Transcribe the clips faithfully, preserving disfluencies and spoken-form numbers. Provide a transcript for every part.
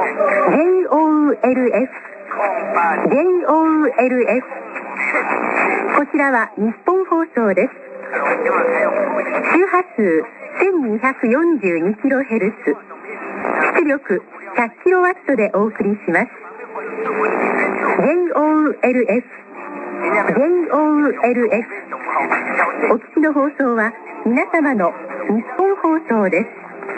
ジェイオーエルエフ ジェイオーエルエフ こちらは日本放送です。周波数 せんにひゃくよんじゅうにキロヘルツ、出力 ひゃくキロワット でお送りします。 ジェイオーエルエフ ジェイオーエルエフ お聞きの放送は皆様の日本放送です。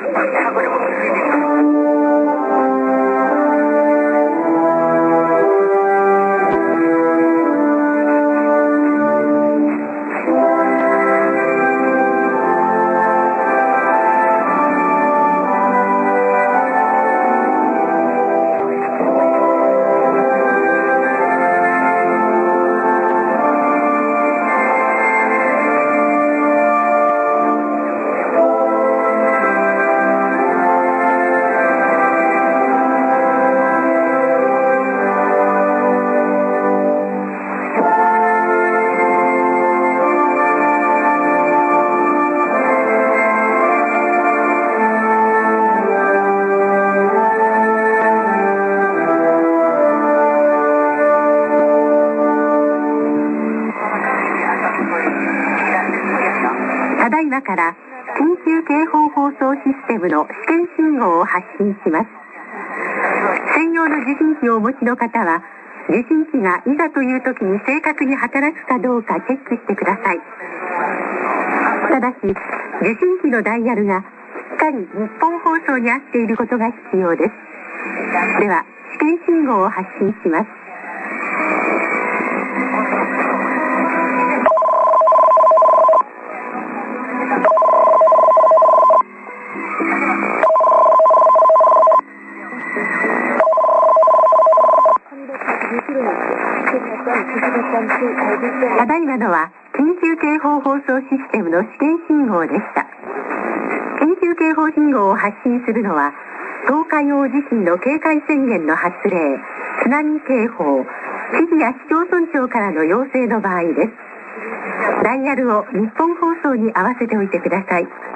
今から緊急警報放送システムの試験信号を発信します。専用の受信機をお持ちの方は、受信機がいざという時に正確に働くかどうかチェックしてください。ただし、受信機のダイヤルがしっかり日本放送に合っていることが必要です。では、試験信号を発信します。ただいまのは緊急警報放送システムの試験信号でした。緊急警報信号を発信するのは東海大地震の警戒宣言の発令、津波警報、知事や市町村長からの要請の場合です。ダイヤルを日本放送に合わせておいてください。